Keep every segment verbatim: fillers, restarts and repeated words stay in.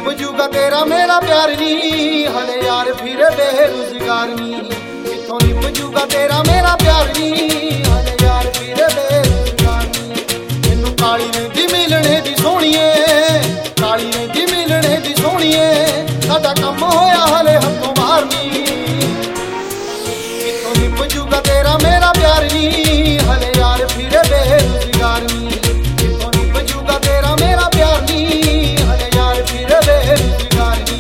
निपजूगा तेरा मेरा प्यार नी, हले यार फिर बेरोजगार नी। किथों निपजूगा तेरा मेरा प्यार नी, हले यार फिर बेरोजगार नी। मैनू काली रहिंदी मिलने दी सोहणीए, काली रहिंदी मिलने दी सोहणीए, साडा कम होया हले हथों मारनी। किथों निपजूगा तेरा मेरा प्यार नी, हले यार फिर बेरोजगार नी। किथों निपजूगा तेरा मेरा प्यार नी, हले यार फिर बेरोजगार नी।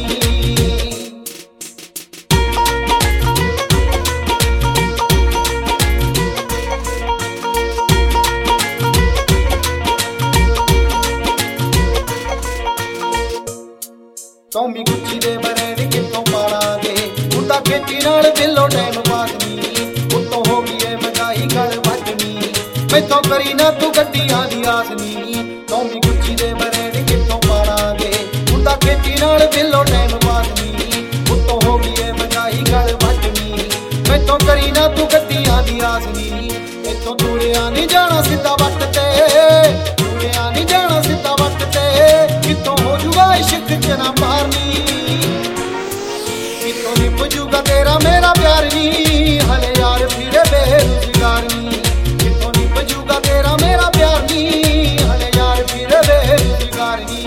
टॉमी गुच्ची दे बरैन कितों पालांगे, मुंडा खेती नाल दिलों टाइम पासनी। उत्तों हो गई है महंगाई गल वजनी, मैथों करी ना तू गड्डियां दी आसनी। टॉमी गुच्ची दे बरैन कितों पालांगे, मुंडा खेती नाल दिलों टाइम पासनी। उत्तों हो गई है महंगाई गल वजनी, मैथों करी ना तू गड्डियां दी आसनी। इत्थों तुरिया नहीं जाना सीधा वट ते, तुरिया नहीं जाना सीधा वट ते। कितों हो जुगा इश्क च ना मारनी। कितों निपजूगा तेरा मेरा प्यार नी, हले यार फिर बेरोजगार नी। कितों निपजूगा तेरा मेरा प्यार नी, हले यार फिर बेरोजगार नी।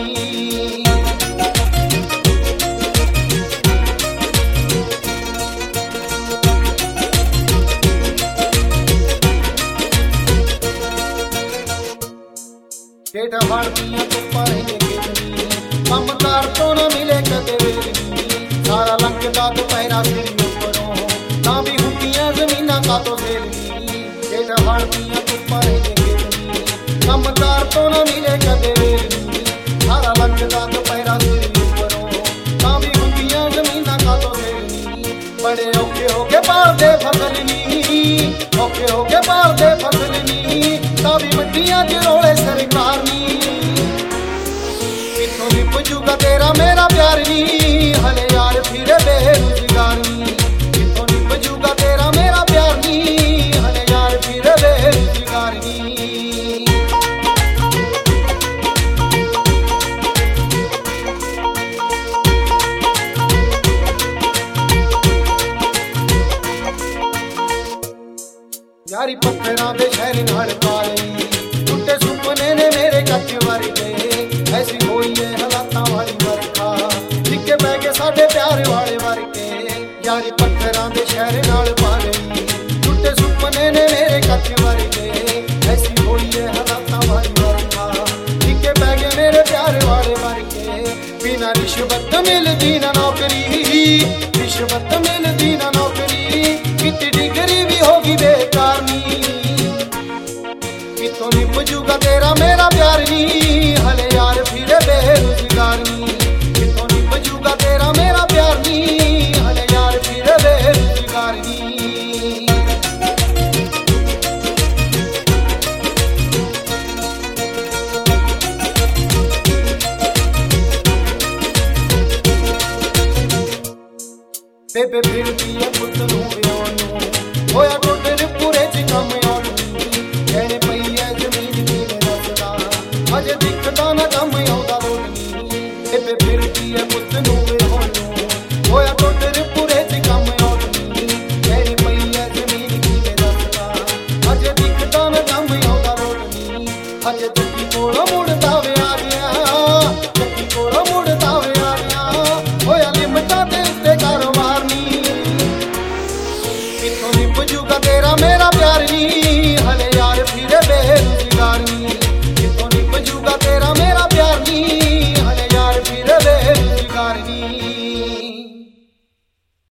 पेट हाड़दियां धुप्पां रहिंदे कितनी, कम कार तो ना मिले कदे वेलनी। सारा लंघदा दुपहरा सिर उपरों, तां भी हुंदियां ज़मीनां कातों सेलनी। पेट हाड़दियां धुप्पां रहिंदे कितनी, कम कार तो ना मिले कदे वेलनी। सारा लंघदा दुपहरा सिर उपरों, तां भी हुंदियां ज़मीनां कातों सेलनी। बड़े औखे हो के पालदे फसल नी, औखे हो के पालदे फसल नी, तां भी मंडियां च रोले सरकार नी। किथों निपजूगा तेरा मेरा प्यार नी, हले यार फिर बेरोजगार नी। किथों निपजूगा तेरा मेरा प्यार नी, हले यार फिर बेरोजगार नी। यारी पत्थरां दे शहर नाल पाली, टुटे सुपने ने मेरे कच वर्गे। ऐसी होई है हालातां वाली वरखा, निक्के पै गए साडे प्यार वाले वर्गे। यारी पत्थरां दे शहर नाल पाली, टुटे सुपने ने मेरे कच वर्गे। ऐसी होई है हालातां वाली वरखा, निक्के पै गए मेरे प्यार वाले वर्गे। बिना रिश्वत मिलदी ना नौकरी, रिश्वत मिलदी ना नौकरी, कितनी डिग्री भी होगी बेकार नी। किथों निपजूगा तेरा मेरा प्यार नी, हले यार फिर बेरोजगार नी। किथों निपजूगा तेरा मेरा प्यार नी, हले यार फिर बेरोजगार नी। बेबे फिरदी है पुत नूं विआउण नूं, होया टोडर पूरे च कम आउण नी। कहणे पई है जमीन किवें दसदा, अजे दिखदा ना कम आउंदा लोट नी। बेबे फिरदी है पुत नूं विआउण नूं, होया टोडर पूरे च कम आउण नी। कहणे पई है जमीन किवें दसदा, अजे दिखदा ना कम आउंदा लोट नी। अजे दुखी कोलों मुड़दा वे